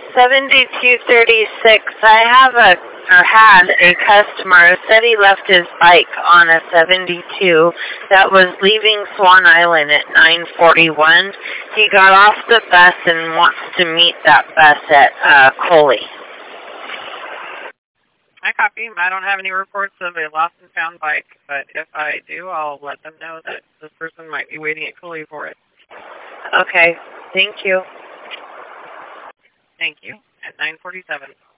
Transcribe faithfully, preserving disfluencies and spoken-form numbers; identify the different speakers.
Speaker 1: seventy-two thirty-six. I have a, or had a customer said he left his bike on a seventy-two that was leaving Swan Island at nine forty-one. He got off the bus and wants to meet that bus at uh, Coley.
Speaker 2: I copy. I don't have any reports of a lost and found bike, but if I do, I'll let them know that this person might be waiting at Coley for it.
Speaker 1: Okay. Thank you.
Speaker 2: Thank you. At nine forty-seven.